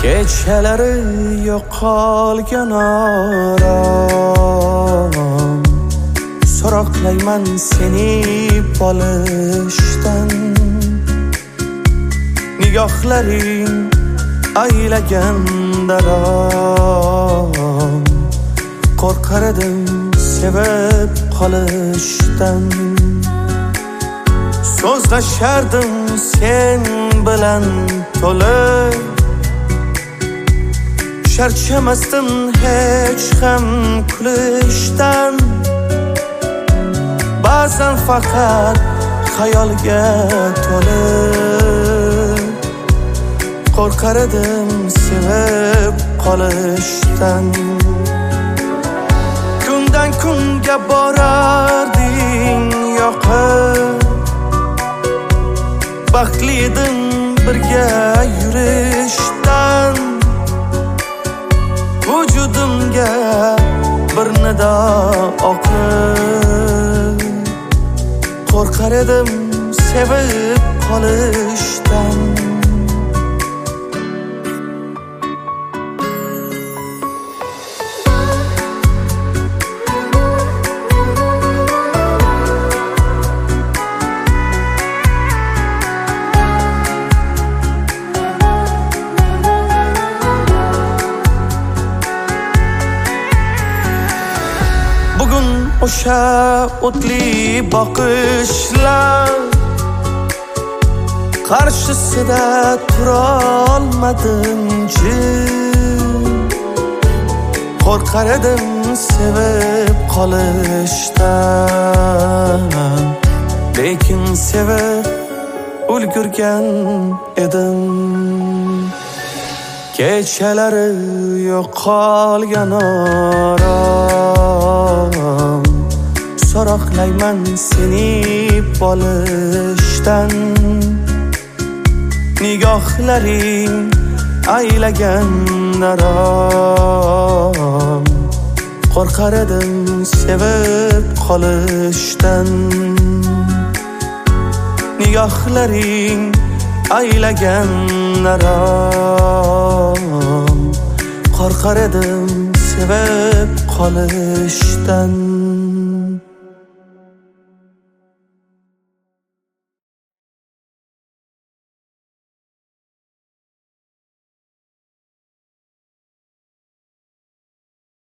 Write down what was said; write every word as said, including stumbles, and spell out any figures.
Kechalari yo'qolgan orom, so'roqlayman seni polishdan. Nigohlaring aylagan darom, qo'rqar edim sevib qolishdan. So'zlashardim sen bilan to'lib, charchamasdim hech ham kulishdan. Ba'zan faqat xayolga to'lib, qo'rqar edim sevib qolishdan. Kundan kunga borarding yoqib, baxtli edim birga yurishdan. Vujudimga bir nido oqib, qo'rqar edim sevib qolishdan. Bugun o'sha o'tli boqishlar qarshisida turolmadim jim. Qo'rqar edim sevib qolishdan, lekin sevib ulgurgan edim. Kechalari yo'qolgan orom, so'roqlayman seni polishdan. Nigohlaring aylagan darom, qo'rqar edim sevib qolishdan. Nigohlaring aylagan darom, qo'rqar edim sevib qolishdan.